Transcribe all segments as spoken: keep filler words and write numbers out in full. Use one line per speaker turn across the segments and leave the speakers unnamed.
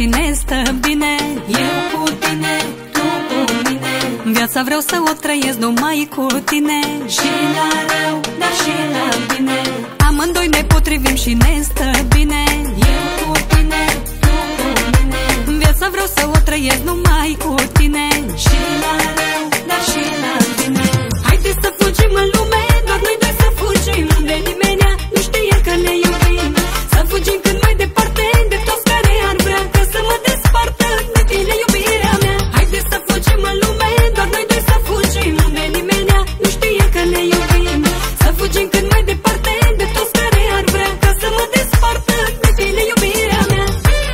și ne stă bine. Eu cu tine, tu cu mine. Viața vreau să o trăiesc numai cu tine. Și la rău, dar și la bine. Amândoi ne potrivim și ne stă bine. Eu cu tine, tu cu mine. Viața vreau să o trăiesc numai cu tine. Și la rău, dar și la bine. Haide să fugim în lume, doar noi doi să fugim, unde nimeni nu știe că ne iubim. Să fugim cât mai departe de toți care ar vrea ca să mă despartă de tine, iubirea mea. Haide să fugim în lume, doar noi doi să fugim, unde nimeni nu știe că ne iubim. Să fugim cât mai departe de toți care ar vrea ca să mă despartă de tine, iubirea mea.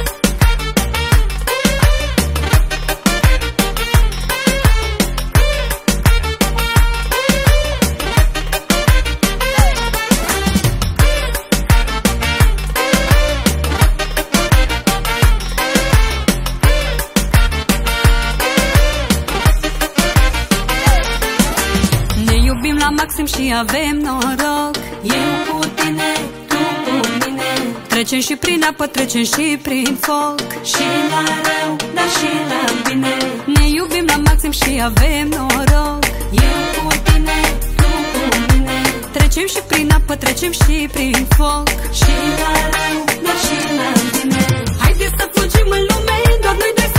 La maxim și avem noroc. Eu cu tine, tu cu mine. Trecem și prin apă, trecem și prin foc. Și la rău, dar și la bine. Ne iubim la maxim și avem noroc. Eu cu tine, tu cu mine. Trecem și prin apă, trecem și prin foc. Și la rău, dar și la bine. Haide să fugim în lume, doar noi doi să